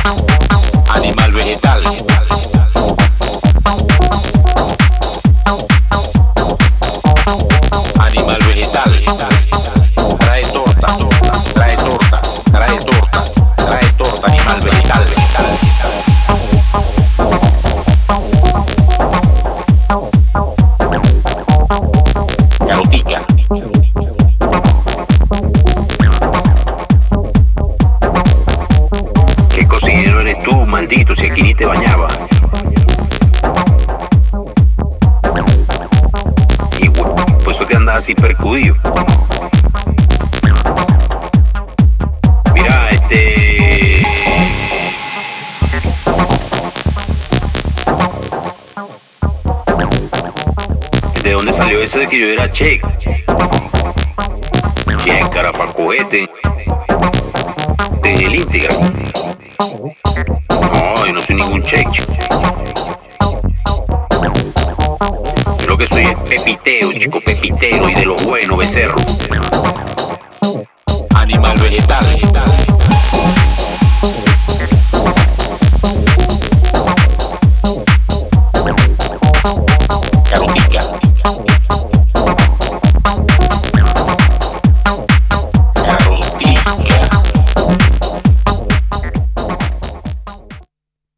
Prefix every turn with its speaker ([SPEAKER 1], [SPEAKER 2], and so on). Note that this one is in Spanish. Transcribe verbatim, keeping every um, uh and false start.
[SPEAKER 1] Animal vegetal. Animal vegetal. Trae torta, trae torta, trae torta, trae torta. Animal vegetal, vegetal, vegetal. Carotica. ¿Qué cocinero eres tú, maldito, si aquí ni te bañaba? Y bueno, por eso que andas así percudido. Mira, este... ¿De dónde salió eso de que yo era che? Che, carapacojete. Desde el íntegra. No, yo no soy ningún che. Yo lo que soy es pepitero, chico, pepitero y de los buenos, becerro. Animal vegetal, vegetal.